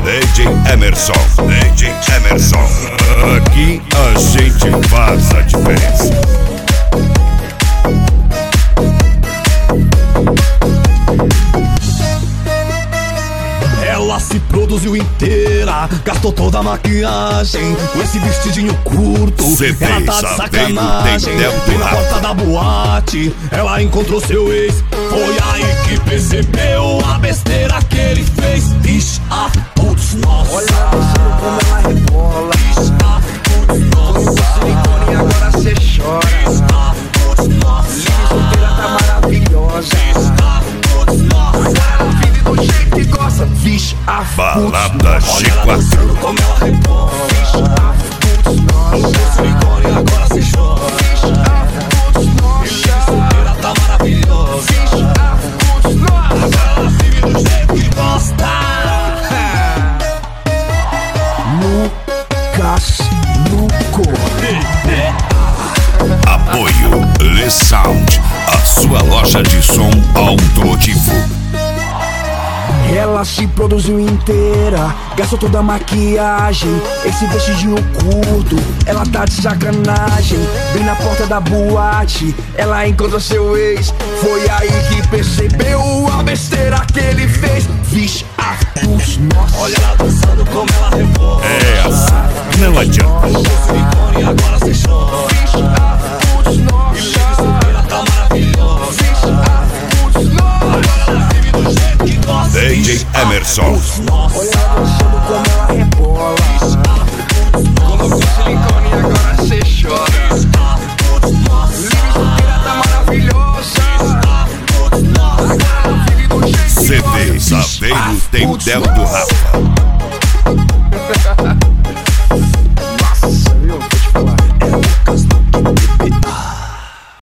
DJ Emerson, DJ Emerson. Aqui a gente faz a diferença. Ela se produziu inteira, gastou toda a maquiagem com esse vestidinho curto. Ela tá de sacanagem. Bem na porta da boate, ela encontrou seu ex. Foi aí que percebeu a besteira que ele fez. Vixe, putz, nossa. Olha a dançando como ela rebola. Vixe, putz, nossa. Silicone e agora cê chora. Vixe, putz, nossa. Lili solteira tá maravilhosa. Vixe, putz, nossa. Ela vive do jeito que gosta. Vixe, Balada olha ela dançando como ela rebola. Vixe, putz, nossa. Silicone e agora cê chora. Vixe, putz, nossa. Lili solteira tá maravilhosa. Vixe, putz, nossa. Agora ela vive do jeito que gosta. Lucas Luco. Apoio Le Sound, a sua loja de som automotivo. Ela se produziu inteira, gastou toda a maquiagem, esse vestidinho curto, ela tá de sacanagem. Bem na porta da boate, ela encontra seu ex. Foi aí que percebeu a besteira que ele fez. Vixe, putz, nossa. Olha ela dançando como ela rebola. É assim, não adianta. Silicone agora cê chora. Vixe, putz, nossa. Lili solteira tá maravilhosa. Vixe, putz, nossa. Agora ela vive do jeito que gosta. DJ Emerson. Nossa. Olha ela dançando como ela rebola. Colocou silicone e agora cê chora. Lili solteira tá maravilhosa. Agora ela vive do jeito que CD gosta. Saveiro tem Del do Rafa.